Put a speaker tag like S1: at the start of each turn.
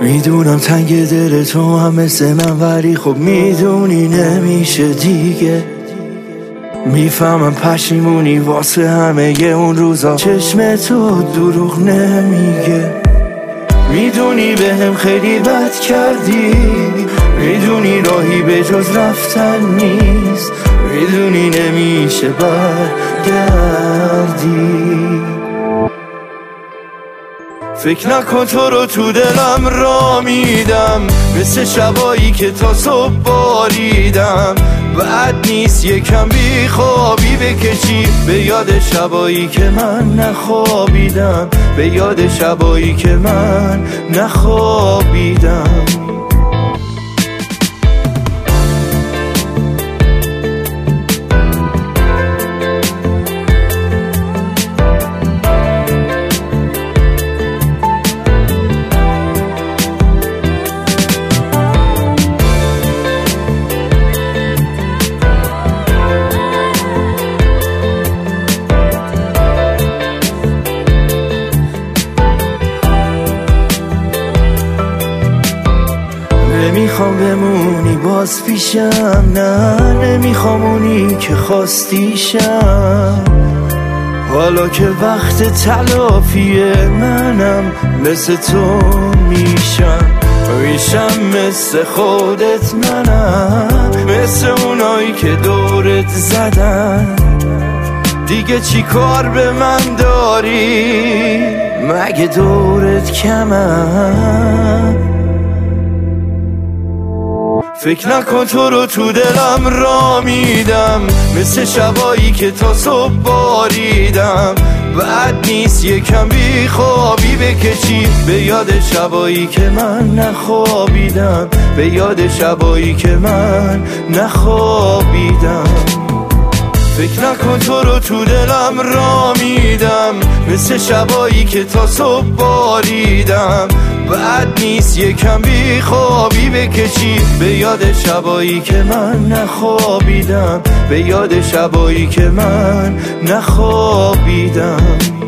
S1: میدونم تنگ دل تو هم مثل من، ولی خب میدونی نمیشه دیگه. میفهمم پشیمونی واسه همه اون روزا، چشم تو دروغ نمیگه. میدونی بهم خیلی بد کردی، میدونی راهی به جز رفتن نیست، میدونی نمیشه برگردی. فکر نکن تو رو تو دلم را میدم، مثل شبایی که تا صبح باریدم. بد نیست یکم بی خوابی بکشی به یاد شبایی که من نخوابیدم، به یاد شبایی که من نخوابیدم. نمیخوام بمونی باز پیشم، نه نمیخوام اونی که خواستیشم. حالا که وقت تلافیه منم مثل تو میشم مثل خودت منم، مثل اونایی که دورت زدن. دیگه چی کار به من داری؟ مگه دورت کمم؟ فکر نکن تو رو تو دلم را میدم، مثل شبایی که تا صبح باریدم. بد نیست یکم بی خوابی بکشی به یاد شبایی که من نخوابیدم، به یاد شبایی که من نخوابیدم. فکر نکن تو رو تو دلم را میدم، مثل شبایی که تا صبح باریدم. بد نیست یکم بی خوابی بکشی به یاد شبایی که من نخوابیدم، به یاد شبایی که من نخوابیدم.